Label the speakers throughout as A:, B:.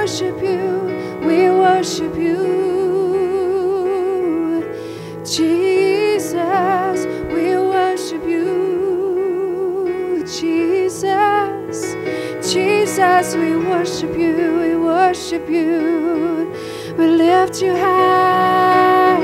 A: worship you, we worship you. Jesus, we worship you. Jesus, Jesus, we worship you, we worship you. We lift you high.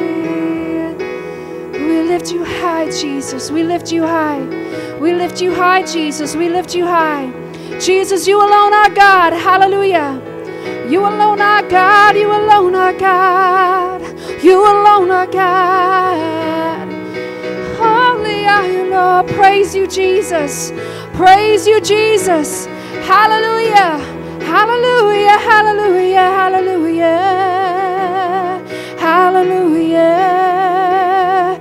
A: We lift you high, Jesus. We lift you high. We lift you high, Jesus. We lift you high. Jesus, you alone are God. Hallelujah. You alone are God. You alone are God. You alone are God. Holy are you, Lord. Praise you, Jesus. Praise you, Jesus. Hallelujah. Hallelujah. Hallelujah. Hallelujah. Hallelujah.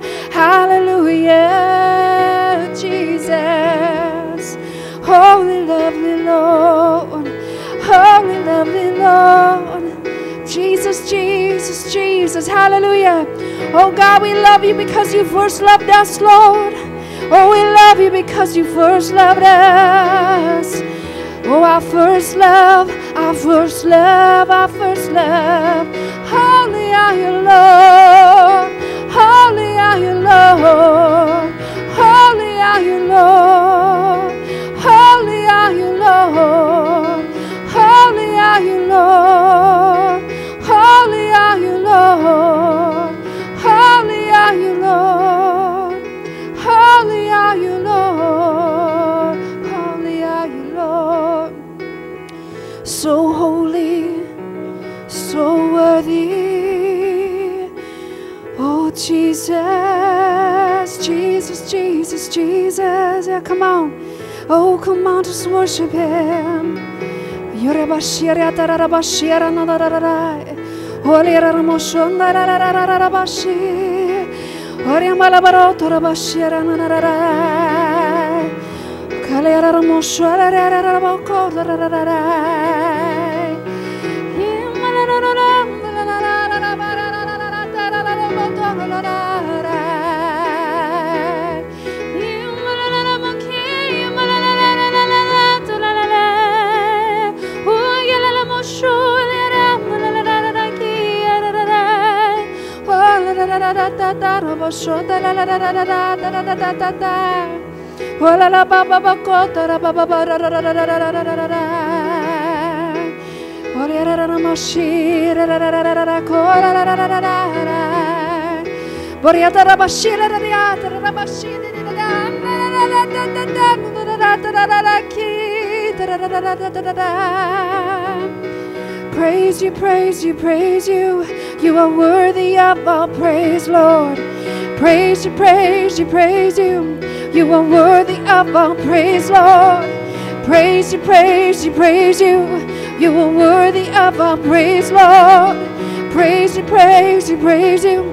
A: Hallelujah. Jesus. Holy, lovely Lord. Holy, lovely Lord. Jesus, Jesus, Jesus. Hallelujah. Oh God, we love you because you first loved us, Lord. Oh, we love you because you first loved us. Oh, our first love, our first love, our first love. Holy are you, Lord. Holy are you, Lord. Holy are you, Lord. Holy are you, Lord. Holy are you, Lord. Holy are you, Lord. Holy are you, Lord. Holy are you, Lord. Holy are you, Lord. So holy, so worthy. Oh, Jesus, Jesus, Jesus, Jesus. Yeah, come on. Oh, come on, just worship Him. Yorabashira tararabashira nadararai. Holy Ramoshonda rarabashi. Oriamalabaroto rabashira nadararai. Kalera Ramoshara rarabako rararai. Praise you, praise you, praise you. You are worthy of all praise, Lord. Praise you, praise you, praise you. You are worthy of all praise, Lord. Praise you, praise you, praise you. You are worthy of all praise, Lord. Praise you, praise you, praise you.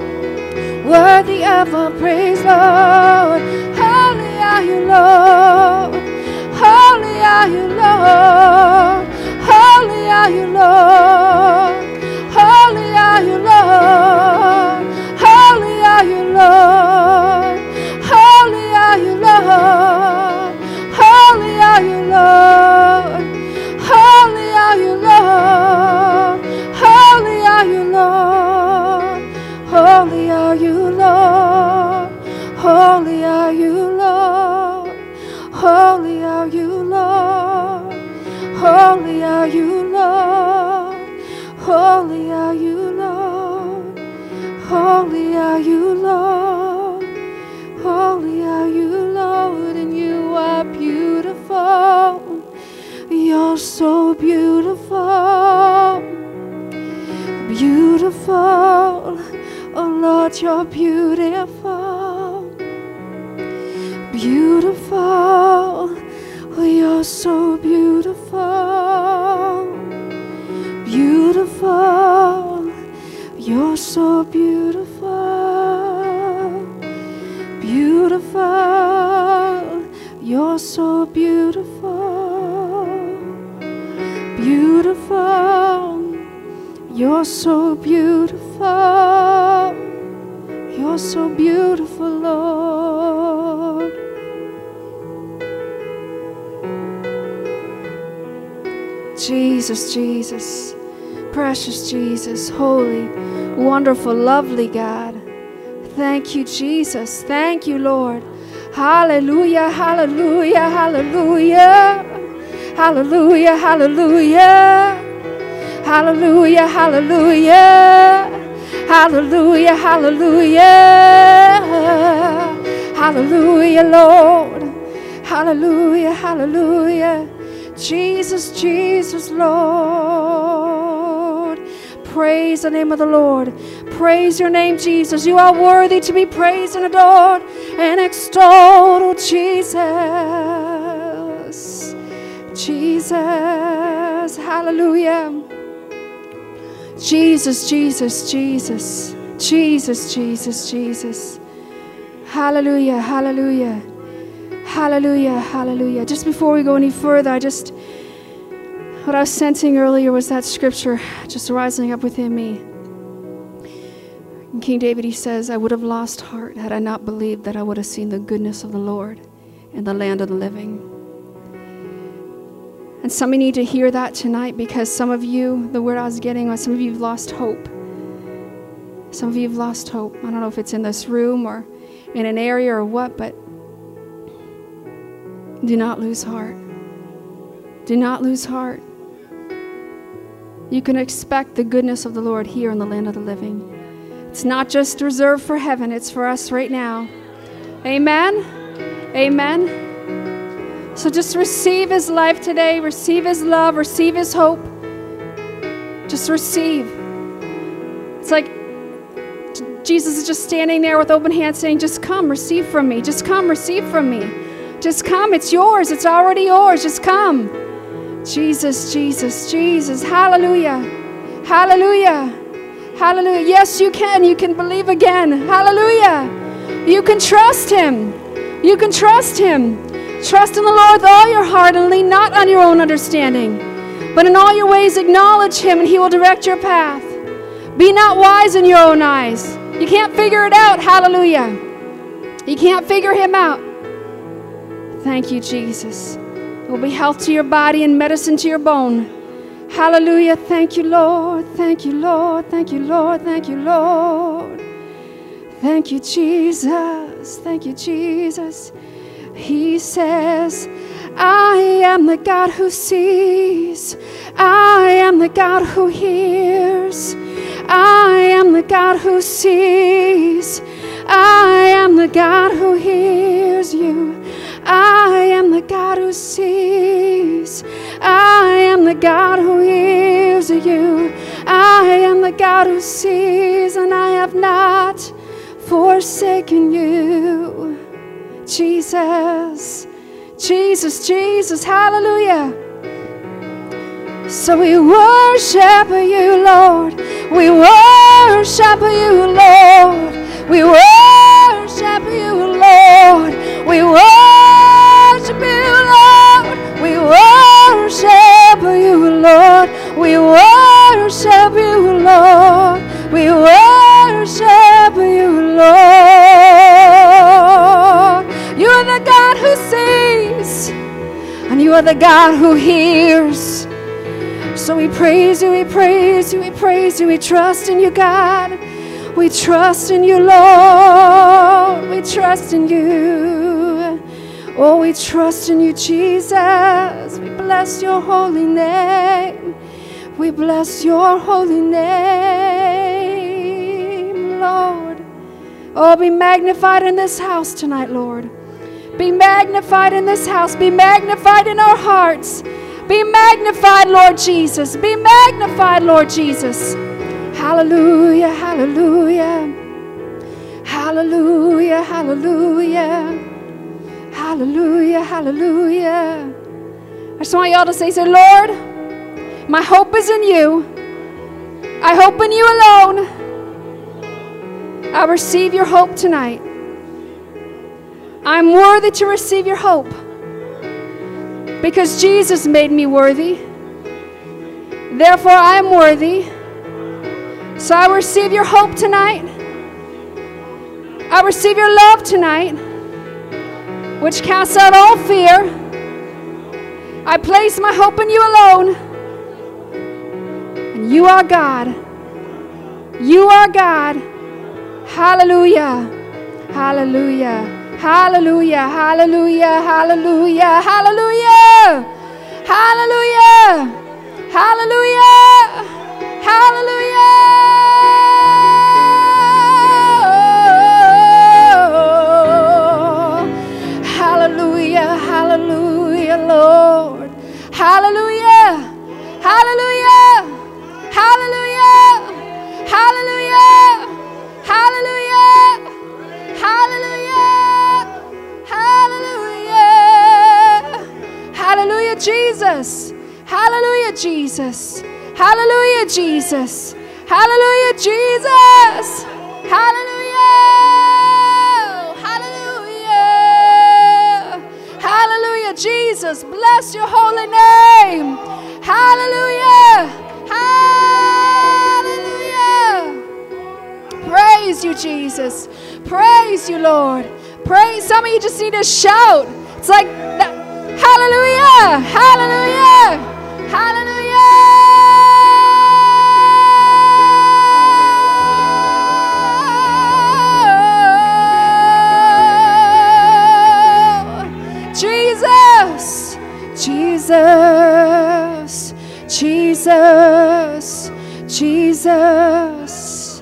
A: Worthy of all praise, Lord. Holy are you, Lord. Holy are you, Lord. Holy are you, Lord. Holy are you, Lord. Holy are you, Lord. Holy are you, Lord. Holy are you, Lord. Holy are you, Lord. Holy are you, Lord. Holy are you, Lord. Holy are you, Lord. Holy are you, Lord. Holy are you, Lord. Holy are you, Lord. Holy are you, Lord. Holy are you, Lord. And you are beautiful. You're so beautiful. Beautiful. Oh Lord, you're beautiful. Beautiful. Oh, you're so beautiful. Beautiful. You're so beautiful. Beautiful. You're so beautiful. Beautiful. You're so beautiful. You're so beautiful, Lord. Jesus, Jesus. Precious Jesus, holy, wonderful, lovely God. Thank you, Jesus. Thank you, Lord. Hallelujah, hallelujah, hallelujah. Hallelujah, hallelujah. Hallelujah, hallelujah. Hallelujah, hallelujah. Hallelujah, Lord. Hallelujah, hallelujah. Jesus, Jesus, Lord. Praise the name of the Lord. Praise your name, Jesus. You are worthy to be praised and adored and extolled, oh Jesus. Jesus, hallelujah. Jesus, Jesus, Jesus. Jesus, Jesus, Jesus. Hallelujah, hallelujah. Hallelujah, hallelujah. Just before we go any further, what I was sensing earlier was that scripture just rising up within me. In King David, he says, I would have lost heart had I not believed that I would have seen the goodness of the Lord in the land of the living. And some of you need to hear that tonight, because some of you, the word I was getting was some of you have lost hope. Some of you have lost hope. I don't know if it's in this room or in an area or what, but do not lose heart. Do not lose heart. You can expect the goodness of the Lord here in the land of the living. It's not just reserved for heaven, it's for us right now. Amen? Amen? So just receive His life today, receive His love, receive His hope. Just receive. It's like Jesus is just standing there with open hands saying, just come, receive from me. Just come, receive from me. Just come, it's yours, it's already yours, just come. Jesus, Jesus, Jesus, hallelujah, hallelujah, hallelujah. Yes, you can believe again, hallelujah. You can trust Him, you can trust Him. Trust in the Lord with all your heart and lean not on your own understanding, but in all your ways acknowledge Him and He will direct your path. Be not wise in your own eyes. You can't figure it out, hallelujah. You can't figure Him out. Thank you, Jesus. It will be health to your body and medicine to your bone. Hallelujah. Thank you, Lord. Thank you, Lord. Thank you, Lord. Thank you, Lord. Thank you, Jesus. Thank you, Jesus. He says, I am the God who sees. I am the God who hears. I am the God who sees. I am the God who hears you. I am the God who sees. I am the God who hears you. I am the God who sees, and I have not forsaken you. Jesus, Jesus, Jesus, hallelujah. So we worship you, Lord. We worship you, Lord. We worship you, Lord. We worship you, Lord. We worship you, Lord. We worship you, Lord. We worship you, Lord. You are the God who sees, and you are the God who hears. So we praise you, we praise you, we praise you. We trust in you, God. We trust in you, Lord. We trust in you. Oh, we trust in you, Jesus. We bless your holy name. We bless your holy name, Lord. Oh, be magnified in this house tonight, Lord. Be magnified in this house. Be magnified in our hearts. Be magnified, Lord Jesus. Be magnified, Lord Jesus. Hallelujah, hallelujah. Hallelujah, hallelujah. Hallelujah, hallelujah. I just want y'all to say, Lord, my hope is in you. I hope in you alone. I receive your hope tonight. I'm worthy to receive your hope because Jesus made me worthy. Therefore, I am worthy. So I receive your hope tonight. I receive your love tonight, which casts out all fear. I place my hope in you alone. And you are God. You are God. Hallelujah. Hallelujah. Hallelujah. Hallelujah. Hallelujah. Hallelujah. Hallelujah. Hallelujah. Hallelujah. Hallelujah. Hallelujah, Lord. Hallelujah. Hallelujah. Hallelujah. Hallelujah. Hallelujah. Hallelujah. Hallelujah. Hallelujah, Jesus. Hallelujah, Jesus. Hallelujah, Jesus. Hallelujah, Jesus. Hallelujah. Hallelujah. Hallelujah, Jesus. Bless your holy name. Hallelujah. Hallelujah. Praise you, Jesus. Praise you, Lord. Praise. Some of you just need to shout. It's like that. Hallelujah. Hallelujah. Hallelujah. Jesus. Jesus. Jesus. Jesus.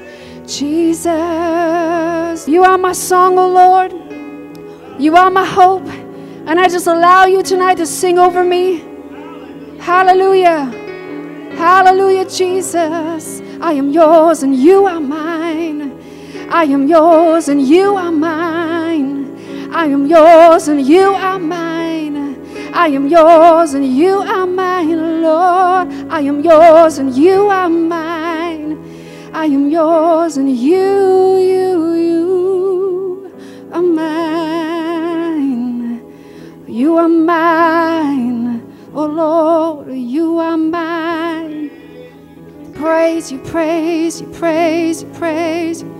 A: Jesus. You are my song, O Lord. You are my hope. And I just allow you tonight to sing over me. Hallelujah. Hallelujah, Jesus. I am yours and you are mine. I am yours and you are mine. I am yours and you are mine. I am yours and you are mine, Lord. I am yours and you are mine. I am yours and you are mine. You are mine, oh Lord, you are mine. Praise you, praise you, praise you, praise you.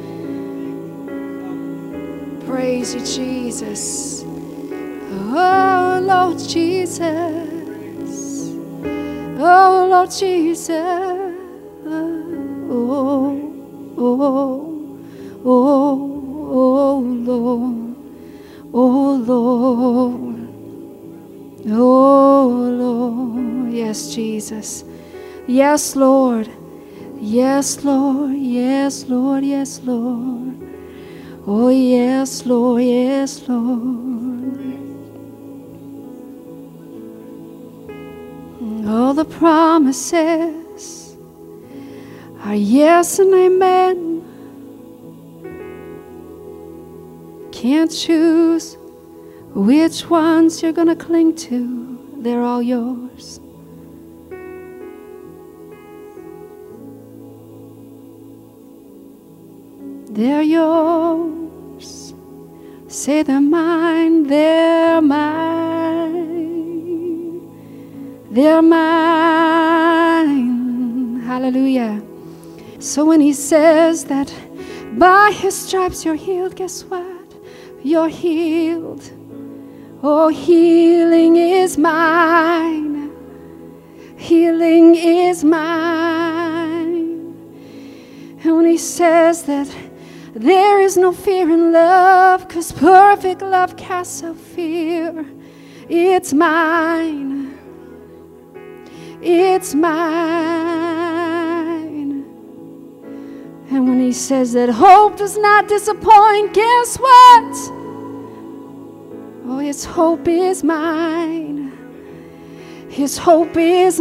A: Praise you, Jesus. Oh Lord Jesus. Oh Lord Jesus. Oh, oh, oh, oh Lord. Oh Lord. Oh Lord. Yes, Jesus. Yes, Lord. Yes, Lord. Yes, Lord. Yes, Lord. Oh, yes, Lord. Yes, Lord. All the promises are yes and amen. Can't choose which ones you're gonna cling to. They're all yours. They're yours. Say they're mine, they're mine. They're mine. Hallelujah. So when he says that by his stripes you're healed, guess what? You're healed. Oh, healing is mine. Healing is mine. And when he says that there is no fear in love, 'cause perfect love casts out fear, it's mine. It's mine. And when he says that hope does not disappoint, guess what? Oh, his hope is mine. His hope is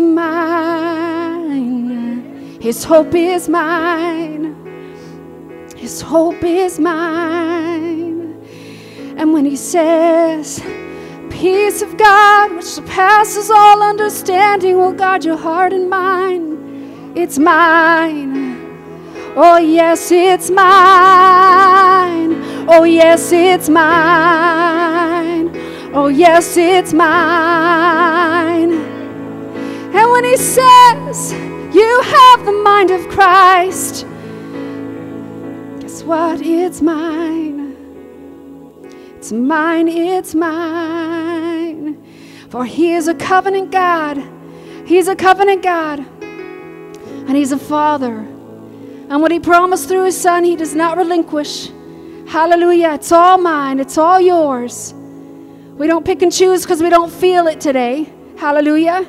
A: mine. His hope is mine. His hope is mine. And when he says, peace of God, which surpasses all understanding, will guard your heart and mind, it's mine. Oh, yes, it's mine. Oh, yes, it's mine. Oh, yes, it's mine. And when he says, you have the mind of Christ, guess what? It's mine. It's mine, it's mine. For he is a covenant God. He's a covenant God. And He's a Father. And what He promised through His Son, He does not relinquish. Hallelujah. It's all mine. It's all yours. We don't pick and choose because we don't feel it today. Hallelujah.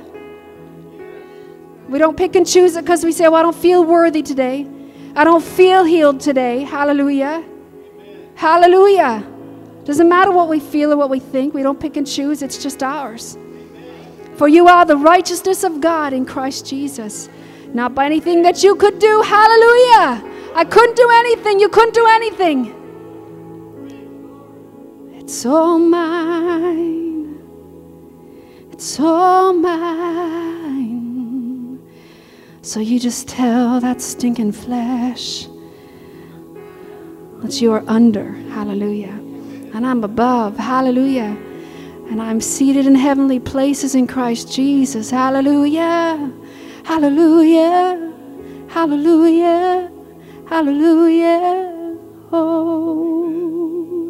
A: We don't pick and choose it because we say, well, I don't feel worthy today. I don't feel healed today. Hallelujah. Hallelujah. Doesn't matter what we feel or what we think. We don't pick and choose. It's just ours. For you are the righteousness of God in Christ Jesus. Not by anything that you could do. Hallelujah. I couldn't do anything. You couldn't do anything. It's all mine. It's all mine. So you just tell that stinking flesh that you are under. Hallelujah. And I'm above. Hallelujah. And I'm seated in heavenly places in Christ Jesus. Hallelujah. Hallelujah. Hallelujah. Hallelujah. Oh.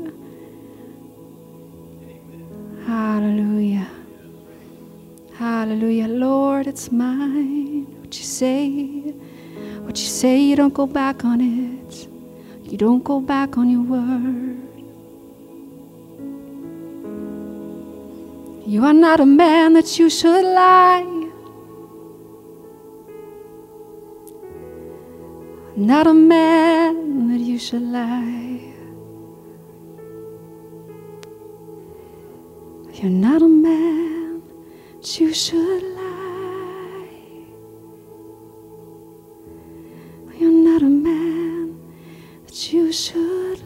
A: Hallelujah. Hallelujah. Lord, it's mine. What you say, you don't go back on it. You don't go back on your word. You are not a man that you should lie. Not a man that you should lie. You're not a man that you should lie. You're not a man that you should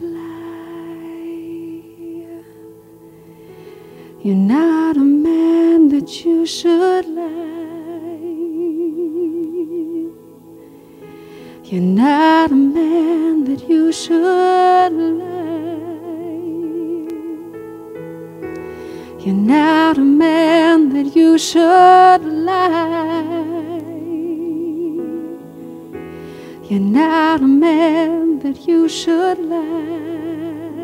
A: lie. You're not a man that you should lie. You're not a man that you should lie. You're not a man that you should lie. You're not a man that you should lie.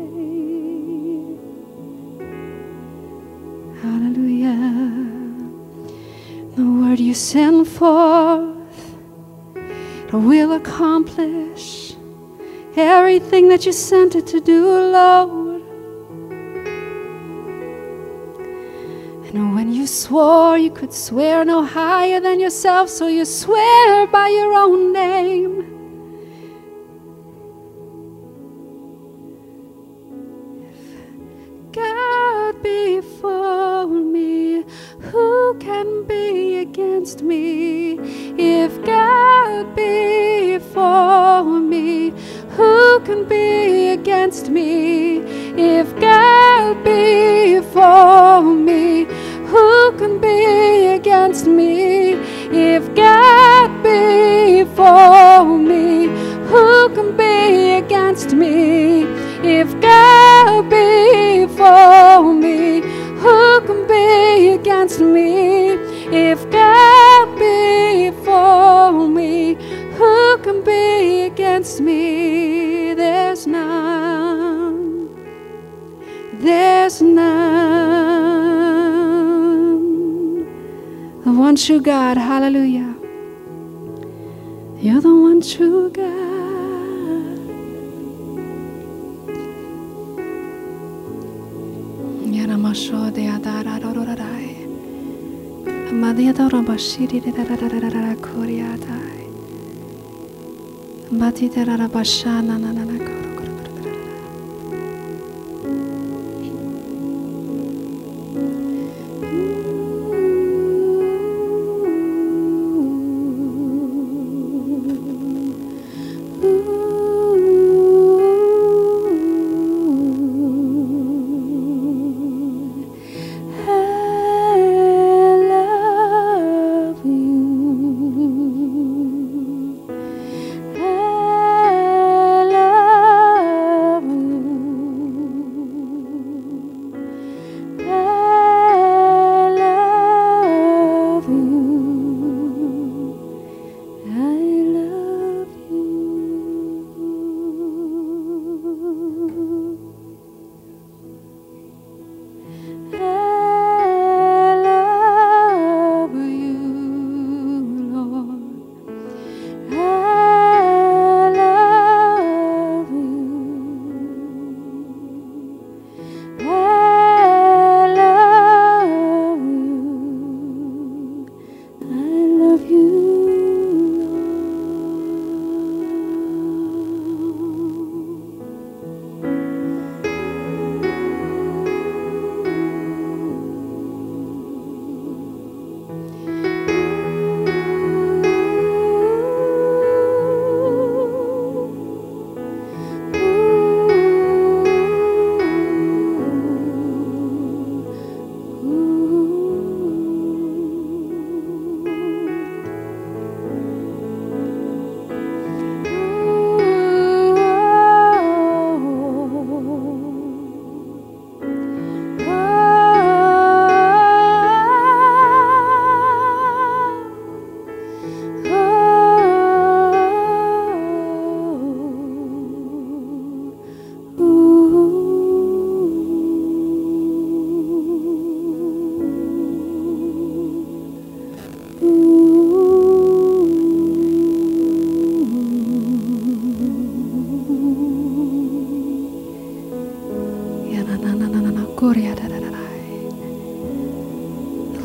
A: Hallelujah. The word you send forth, it will accomplish everything that you sent it to do, Lord. And when you swore, you could swear no higher than yourself, so you swear by your own name. If God be for me, who can be against me? If God be for me, who can be against me? If God be for me, who can be against me? If God be for me, who can be against me? If God be for me, who can be against me? If God be for me, who can be against me? There's none. There's none. The one true God, hallelujah. You're the one true God.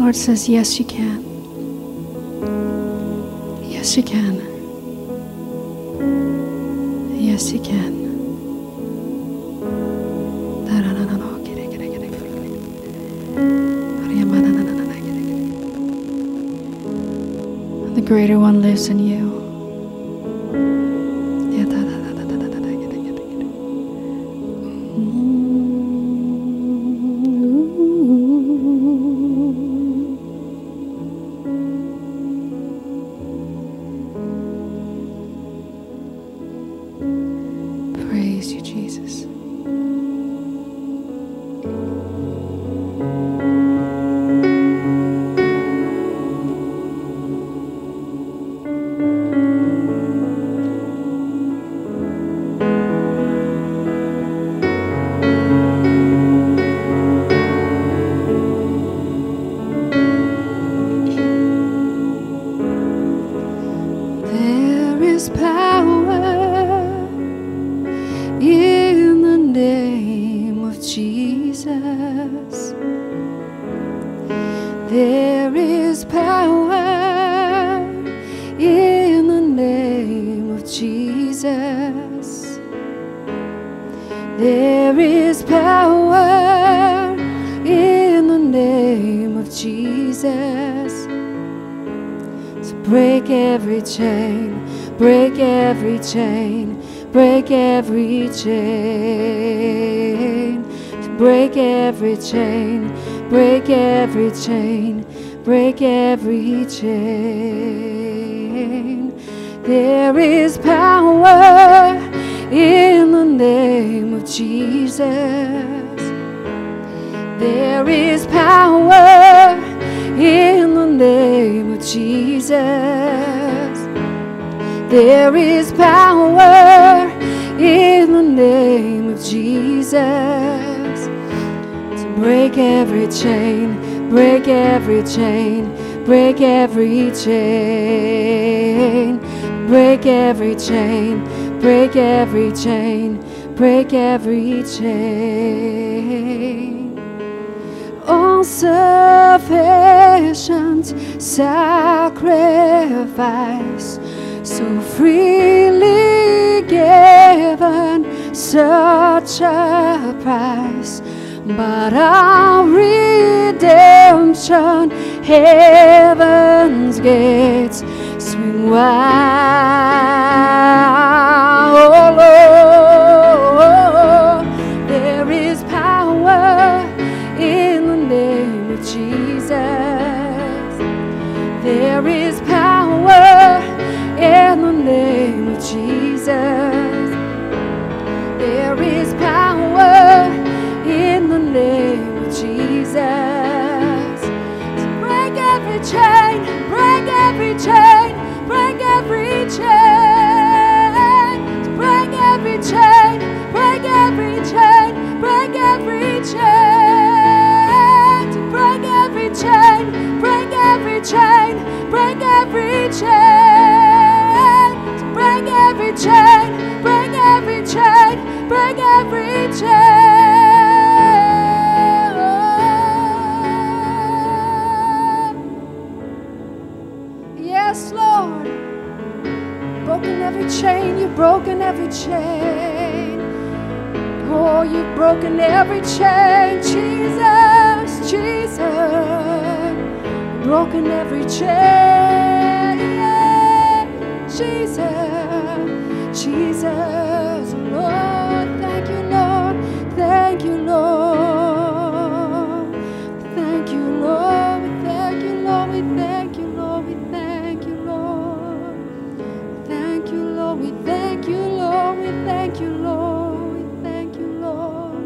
A: Lord says, yes, you can. Yes, you can. Yes, you can. The greater one lives in you. Praise you, Jesus. There is power in the name of Jesus. There is power in the name of Jesus. There is power in the name of Jesus. So break every chain, break every chain, break every chain. To break every chain, break every chain, break every chain. There is power in the name of Jesus. There is power in the name of Jesus. There is power in the name of Jesus. To break every chain, break every chain, break every chain. Break every chain, break every chain, break every chain. All sufficient sacrifice, so freely given, such a price. But our redemption, heaven's gates swing wide. Oh Lord, there is power in the name of Jesus. There is power in the name of Jesus. There is power in the name of Jesus. To break every chain, break every chain, break every chain. To break every chain, break every chain, break every chain. To break every chain, break every chain, break every chain. To break every chain, break every chain, break every chain. Yes, Lord. Broken every chain, you've broken every chain. Oh, you've broken every chain, Jesus, Jesus. Broken every chain, Jesus, Jesus. Lord, thank you, Lord, thank you, Lord. Thank you, Lord, we thank you, Lord, we thank you, Lord, we thank you, Lord. Thank you, Lord, we thank you, Lord, we thank you, Lord, we thank you, Lord.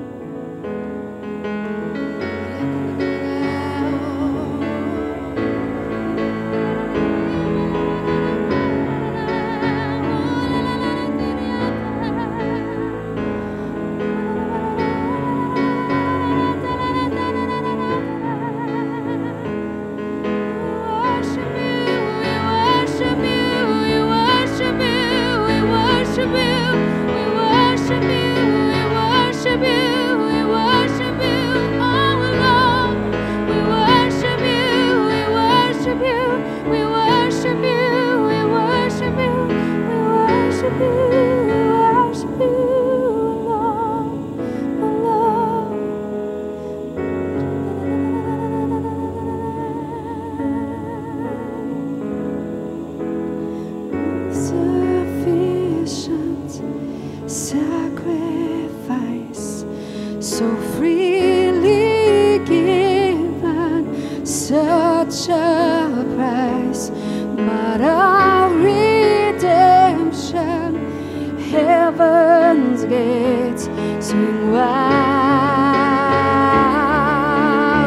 A: but our redemption, heaven's gates swing wide.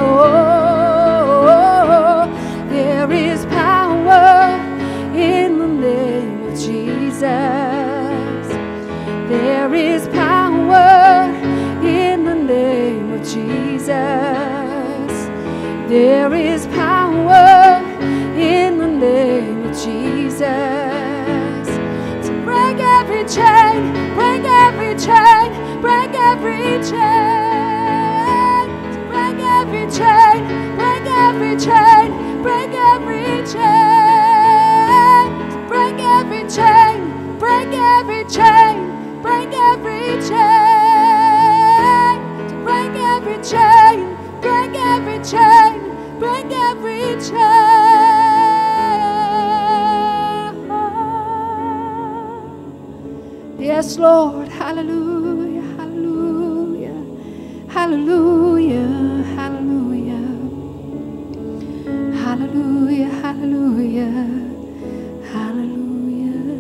A: Oh, there is power in the name of Jesus. There is power in the name of Jesus. There is power in the name of Jesus. To break every chain, break every chain, break every chain. To break every chain, break every chain, break every chain. To break every chain, break every chain, break every chain. To break every chain, break every chain, break every chain. Yes, Lord. Hallelujah, hallelujah, hallelujah, hallelujah, hallelujah, hallelujah, hallelujah.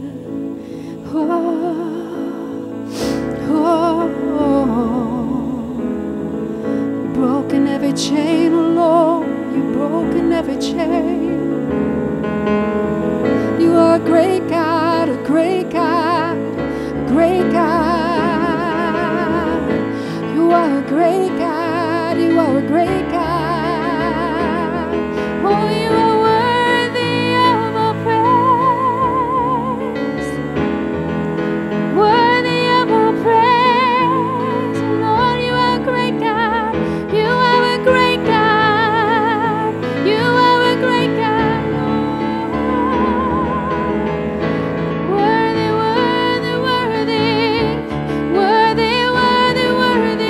A: Broken every chain, oh Lord, you've broken every chain. You are a great God, a great God, a great God. You are a great God, you are a great God. Oh, you are worthy of our praise, worthy of our praise. Lord, you are a great God, you are a great God, you are a great God, Lord. Worthy, worthy, worthy, worthy, worthy, worthy,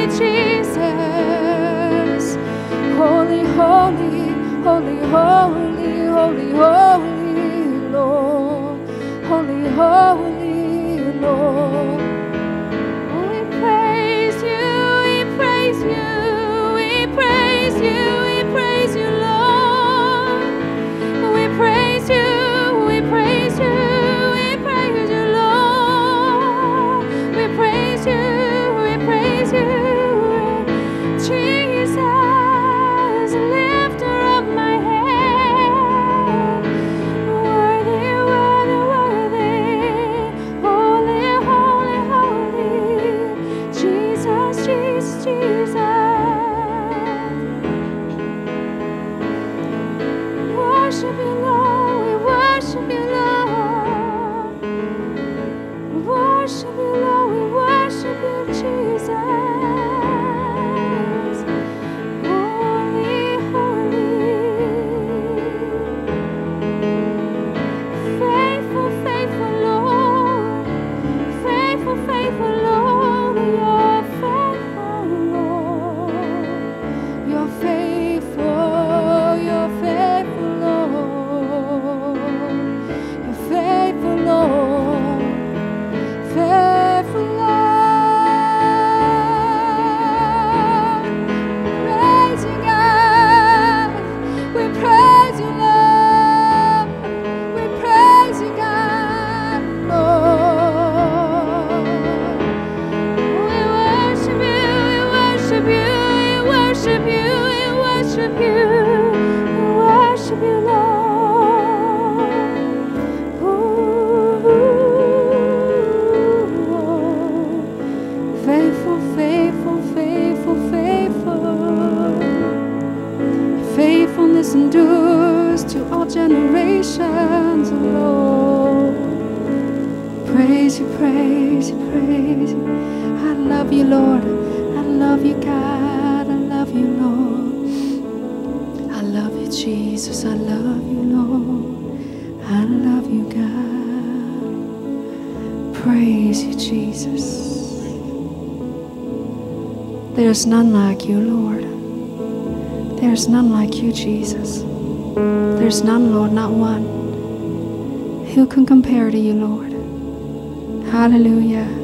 A: Jesus. Holy, holy, holy, holy, holy, holy, Lord. Holy, holy, Lord. We praise you, we praise you, we praise you, we praise you, Lord. We praise you, we praise you, we praise you, Lord. We praise you, we praise you, Jesus, lifter of my head. Worthy, worthy, worthy, holy, holy, holy, Jesus, Jesus, Jesus. Worship you, Lord, we worship you, Lord. We worship you, Lord, we worship you, Jesus. Holy, holy. Faithful, faithful Lord. Faithful, faithful Lord. You're faithful, Lord. You're faithful, you're faithful, Lord. You're faithful, Lord. Faithful, Lord. Praise you, God. We praise you, Lord. We praise you, God, Lord. We worship you, we worship you, we worship you, we worship you, we worship you, Lord. Ooh, faithful, faithful, faithful, faithful. Faithfulness endures to all generations, Lord. Praise you, praise you, praise you. I love you, Lord. I love you, God. I love you, Lord. I love you, Jesus. I love you, Lord. I love you, God. Praise you, Jesus. There's none like you, Lord. There's none like you, Jesus. There's none, Lord, not one. Who can compare to you, Lord? Hallelujah.